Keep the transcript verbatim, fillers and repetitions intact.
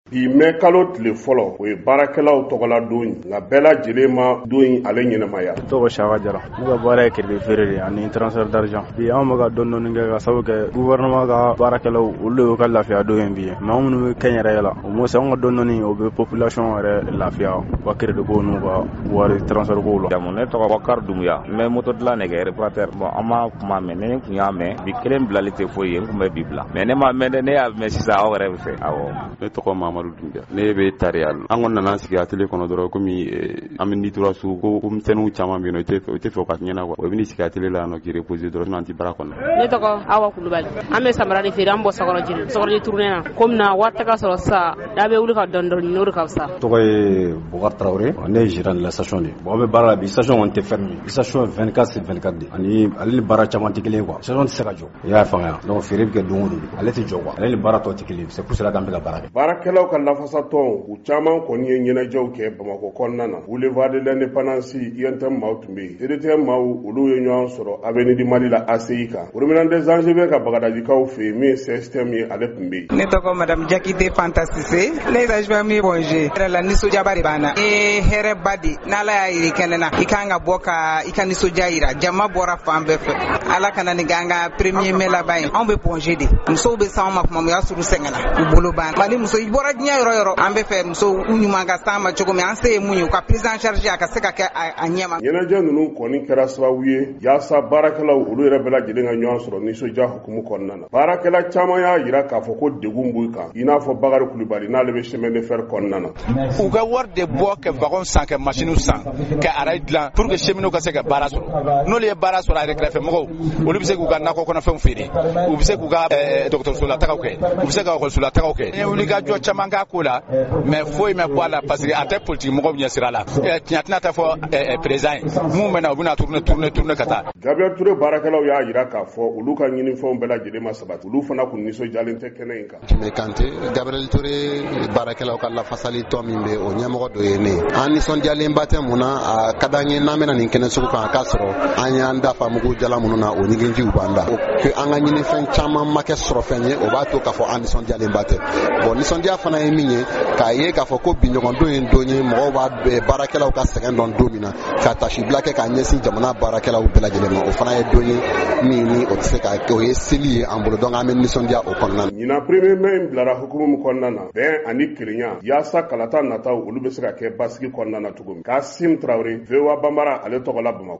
bi mɛ kalo tile fɔlɔ o ye baarakɛlaw tɔgɔla don nka bɛɛ lajɛlen ma don ale ɲɛnamaya. Tɔgɔ Saka Jara, ne ka baara ye crédit feere de ani transfert d'argent. Bi an bɛ ka dɔɔni dɔɔni kɛ ka sababu kɛ gouvernement ka baarakɛlaw olu y'u ka lafiya don ye bi ye. Mais anw minnu bɛ kɛnyɛrɛye la o moins an ka dɔɔni dɔɔni o bɛ population yɛrɛ lafiya wa crédit ko n'u ka wari transfert ko la. Jamu ne tɔgɔ Bakari Dunbuya, n bɛ moto dilan de kɛ réparateur. Bon an ma kuma mɛn, ne kun y'a mɛn bi kelen bilali tɛ foyi ye, n kun bɛ bi bila. Mais ne ma mɛn dɛ, ne y'a mɛn sisan aw yɛrɛ bɛ fɛ. Awɔ. Ne tɔgɔ Mamadu Dunbuya, ne bɛ tariya la. An kɔni nana sigi atelier kɔnɔ dɔrɔn komi an bɛ nitura su ko misɛnninw caman bɛ yen o tɛ fɛ o tɛ fɛ o ka ɲɛna quoi. O bɛ ni sigi atelier la nɔ k'i reposer dɔrɔn sinon an tɛ baara kɔnɔ. Ne tɔgɔ Awa Kulubali, an bɛ samara de feere an bɔ Sakɔrɔjiri. Sakɔrɔjiri tournée na komi na wari tɛ ka sɔrɔ sisan da bɛ wuli ka dɔɔni dɔɔni n'o de ka fisa. Tɔgɔ ye Bokar Traoré, ne ye gérant de la station de. Bon an bɛ baara la bi station kɔni tɛ fermé. Station vingt-quatre sur vingt-quatre de. Ani ale ni baara caman tɛ kelen quoi. Station tɛ se ka jɔ. I y'a faamuya. Donc feere bɛ kɛ don o don. Ale tɛ jɔ quoi. Ale ni baara tɔ tɛ kelen. C'est pour cela k'an bɛ ka baara kɛ. Baarakɛlaw ka lafasatɔn u caman kɔni ye ɲɛnajɛw kɛ Bamakɔ kɔnɔna na. Boulevard de l'Indépendance I N T M maaw tun bɛ yen. C D T M maaw olu ye ɲɔgɔn sɔrɔ Avenue du Mali la A C I kan. Promenade des Anges bɛ ka Bagadajikaw fɛ yen min ye C S T M ye ale tun bɛ yen. Ne tɔgɔ Madame Jakite Fanta Sise, ne ye adjoint min Bonje. Yɛrɛ la nisɔndiyaba de b'an na. Ee hɛrɛba de n'Ala y'a yiri kɛnɛ na i kan ka bɔ ka i ka nisɔndiya yira. Jama bɔra fan bɛɛ fɛ. Ala kana nin k'an ka premier mai laban ye. Anw bɛ Bonje de. Musow bɛ s'anw ma kuma min o y'a sɔrɔ u sɛgɛnna. U bolo banna. Mali muso i bɔra diɲɛ yɔrɔ yɔrɔ an bɛ fɛ musow ɲuman ka s'an ma cogo min an se ye mun ye u ka prise en charge a ka se ka kɛ a ɲɛma. Ɲɛnajɛ ninnu kɔni kɛra sababu ye yaasa baarakɛlaw olu yɛrɛ bɛɛ lajɛlen ka ɲɔgɔn sɔrɔ nisɔndiya hukumu kɔnɔna na. Baarakɛla caman y'a jira k'a fɔ ko degun b'u kan i n'a fɔ Bakari Kulubali n'ale bɛ chemin de fer kɔnɔna na. U ka wari de bɔ ka wagon san ka machine san ka arrêt dilan pour que cheminots ka se ka baara sɔrɔ. N'olu ye baara sɔrɔ a yɛrɛ kɛrɛfɛ mɔgɔw olu bɛ se k'u ka nakɔ kɔnɔfɛnw feere u bɛ se k'u ka dɔgɔtɔrɔso la tagaw kɛ u bɛ se ka ekɔliso la tagaw kɛ. N ye wulikajɔ caman k'a ko la mais foyi ma bɔ a la parce que a tɛ politique mɔgɔw ɲɛ sira la. Tiɲɛ tɛna taa fɔ président ye mun bɛ na u bɛna tourner tourner tourner ka taa. Gabriel Touré baarakɛlaw y'a jira k'a fɔ olu ka ɲinifɛnw bɛɛ lajɛlen ma sabati olu fana kun nisɔndiyalen tɛ kɛnɛ in kan. Kɛmɛ Kante Gabriel Touré baarakɛlaw ka lafasali tɔ min bɛ o ɲɛmɔgɔ dɔ ye ne ye. An nisɔndiyalenba tɛ mun na a ka d'an ye n'an bɛna nin kɛnɛ sugu kan a k'a sɔrɔ an y'an da fa mugu jala minnu na o ɲiginjiw b'an da. Que an ka ɲinifɛn caman ma kɛ sɔrɔ fɛn ye o b'a to k'a fɔ an nisɔndiyalenba tɛ. Bon nisɔndiya fana ye min ye k'a ye k'a fɔ ko biɲɔgɔndon ye don ye mɔgɔw b'a baarakɛlaw ka sɛgɛn dɔn don min na ka tasibila kɛ k'a ɲɛsin jamana baarakɛlaw bɛɛ lajɛlen ma o fana ye don ye min ni o tɛ se ka kɛ o ye seli ye an bolo donc an bɛ nisɔndiya o kɔnɔna na. Ɲinan premier mai in bilara hukumu min kɔnɔna na bɛn ani kelenya yaasa kalata nataw olu bɛ se ka kɛ basigi kɔnɔna na cogo min. Kasim Traoré, V O A Bambara ale tɔgɔ la Bamakɔ.